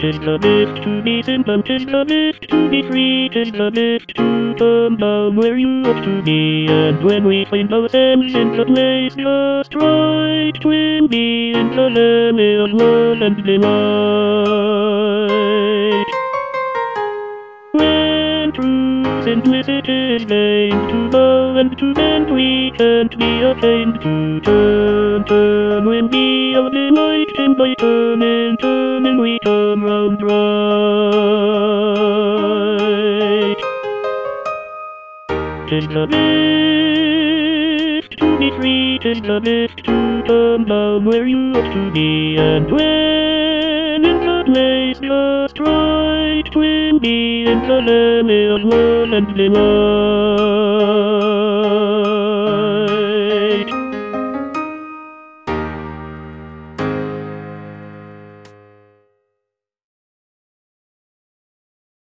'Tis the best to be simple, 'tis the best to be free, 'tis the best to come down where you ought to be. And when we find ourselves in the place just right, we'll be in the land of love and delight. When true simplicity is gained, to love and to bend we can't be ashamed to turn when we are delighted by turning we come round right. 'Tis the best to be free, 'tis the best to come down where you ought to be. And when in the place just right, we'll be in the land of love and delight.